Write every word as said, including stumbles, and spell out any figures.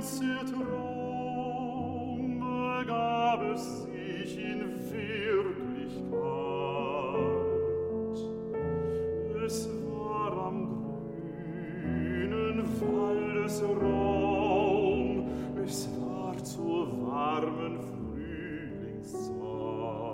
ganze Traum begab es sich in Wirklichkeit. Es war am grünen Waldesrand